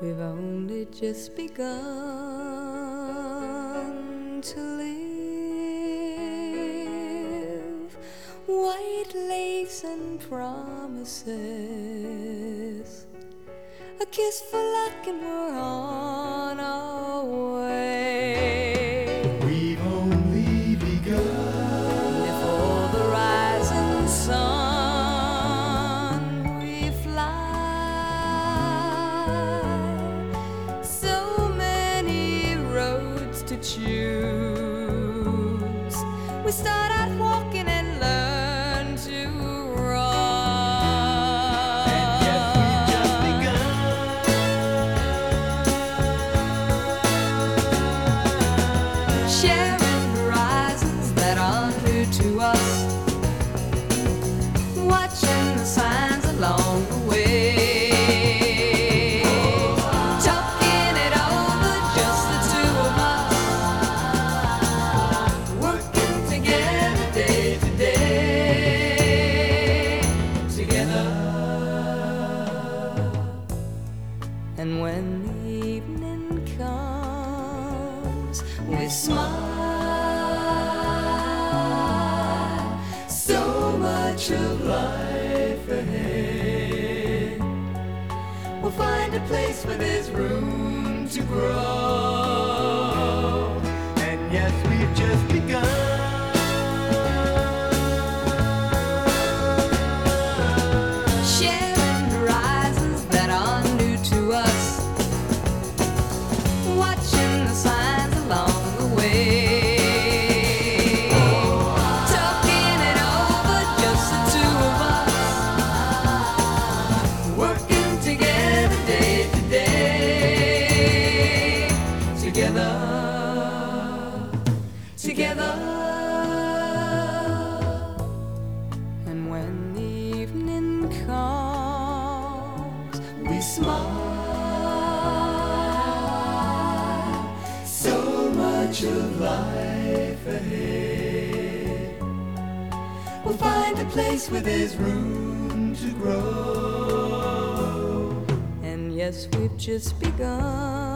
We've only just begun to live. White lace and promises, a kiss for luck and we're on our way. We've only begun. Before the rising sun we fly. So many roads to choose. We start out walking and learn to run. And yet we've just begun. Sharing horizons that are new to us, watching the signs along the way, talking it over, just the two of us, working together day to day, together. And when the evening comes, we smile. So much of life ahead. We'll find a place where there's room to grow. And yes, we've just begun. Sharing horizons that are new to us, watching the signs along the way, talking it over, just the two of us, working together day to day, together, together. And when the evening comes, we smile. So much of life ahead. We'll find a place where there's room to grow. And yes, we've just begun.